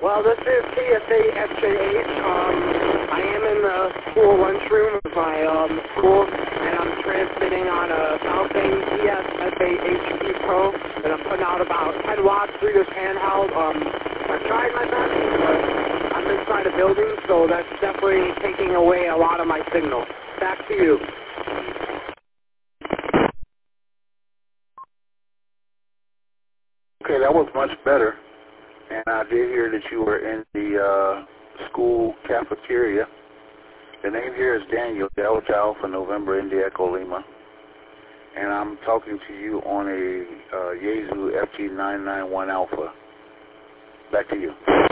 Well, this is TSA FJ8. I am in the school lunchroom of my school, and I'm transmitting on a Southing TSA HP Pro, and I'm putting out about 10 watts through this handheld. I've tried my best, but I'm inside a building, so that's definitely taking away a lot of my signal. Back to you. Okay, that was much better. And I did hear that you were in the school cafeteria. The name here is Daniel, Delta Alpha November India Echo Lima. And I'm talking to you on a Yaesu FG991 Alpha. Back to you.